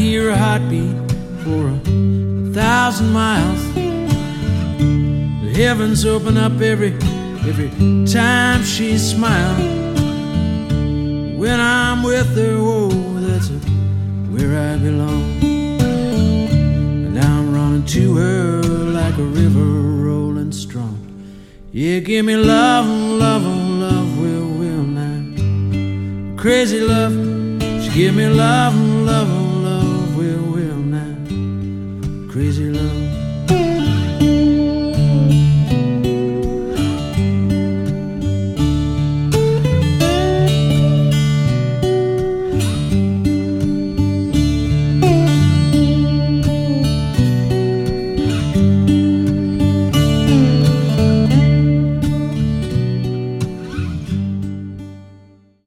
hear a heartbeat for 1,000 miles. The heavens open up every time she smiles. When I'm with her, oh, that's where I belong. And I'm running to her like a river rolling strong. Yeah, give me love, love, love, will now. Crazy love, she give me love,